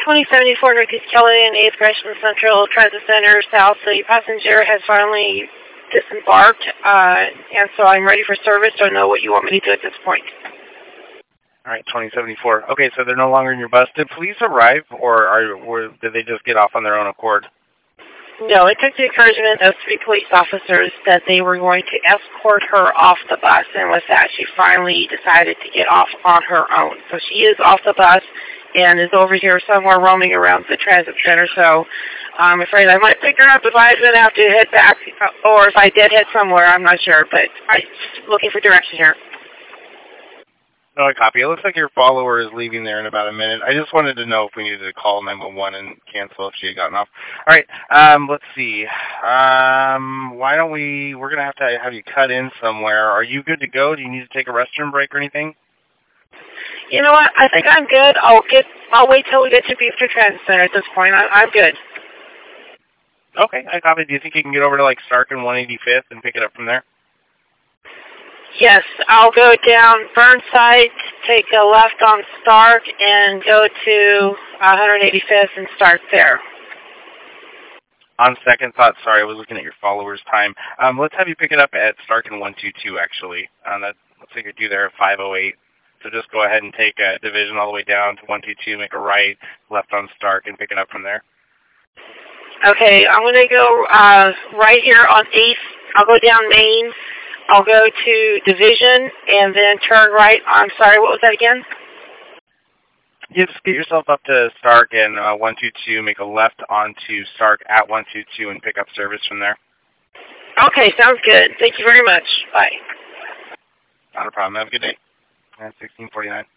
2074 Northeast Kelly and 8th Gresham Central Transit Center South. So your passenger has finally disembarked, and so I'm ready for service. Don't know what you want me to do at this point. All right, 2074. Okay, so they're no longer in your bus. Did police arrive, or did they just get off on their own accord? No, it took the encouragement of 3 police officers that they were going to escort her off the bus, and with that, she finally decided to get off on her own. So she is off the bus and is over here somewhere roaming around the transit center, so I'm afraid I might pick her up if I then have to head back, or if I did head somewhere, I'm not sure, but I'm looking for direction here. No, I copy. It looks like your follower is leaving there in about a minute. I just wanted to know if we needed to call 911 and cancel if she had gotten off. All right, let's see. Why don't we're going to have you cut in somewhere. Are you good to go? Do you need to take a restroom break or anything? You know what? I think I'm good. I'll wait till we get to Beefter Transit Center at this point. I'm good. Okay, I copy. Do you think you can get over to like Stark and 185th and pick it up from there? Yes, I'll go down Burnside, take a left on Stark, and go to 185th and start there. On second thought, sorry, I was looking at your followers' time. Let's have you pick it up at Stark and 122, actually. That looks like you're due there at 5:08. So just go ahead and take a division all the way down to 122, make a right, left on Stark, and pick it up from there. Okay, I'm going to go right here on 8th. I'll go down Main. I'll go to Division and then turn right. I'm sorry, what was that again? You just get yourself up to Stark and 122, make a left onto Stark at 122 and pick up service from there. Okay, sounds good. Thank you very much. Bye. Not a problem. Have a good day. 1649.